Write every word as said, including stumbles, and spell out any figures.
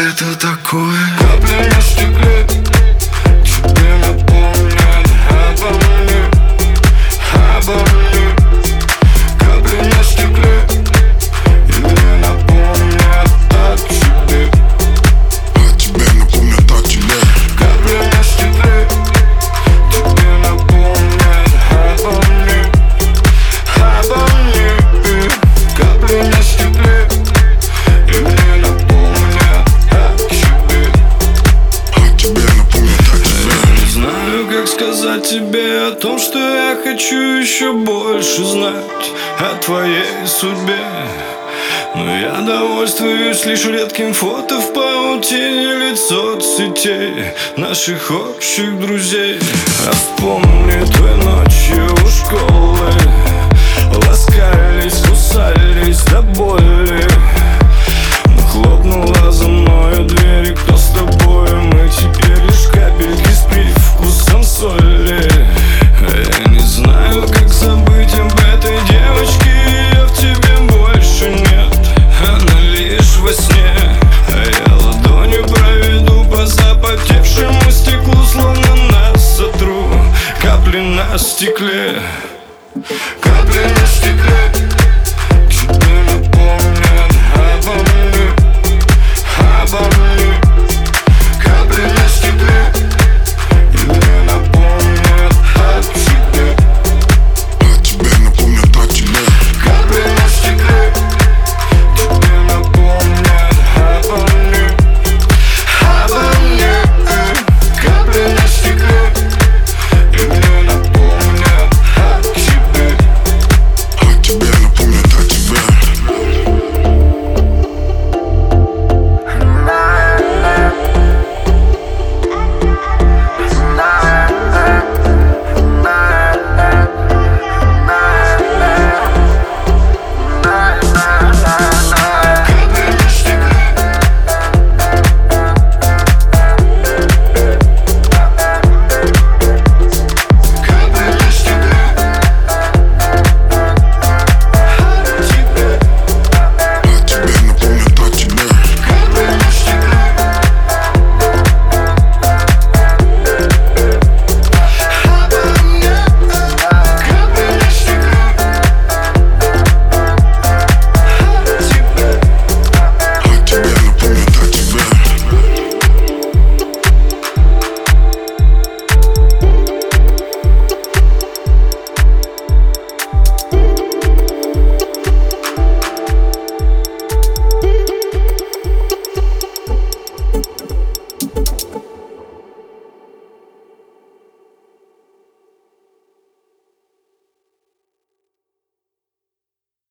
это такое? Капли на стекле тебе напомнят обо мне, обо мне. Капли на стекле и мне напомнят о тебе, о тебе напомнят о тебе. Капли на стекле тебе напомнят обо мне, обо мне. Капли на стекле и мне напомнят о тебе, о тебе напомнят о тебе. не знаю, как сказать тебе о том, что я хочу еще больше знать о твоей судьбе, но я довольствуюсь лишь редким фото в паутине лиц соцсетей наших общих друзей. А вспомни той ночью у школы, ласкались, кусались до боли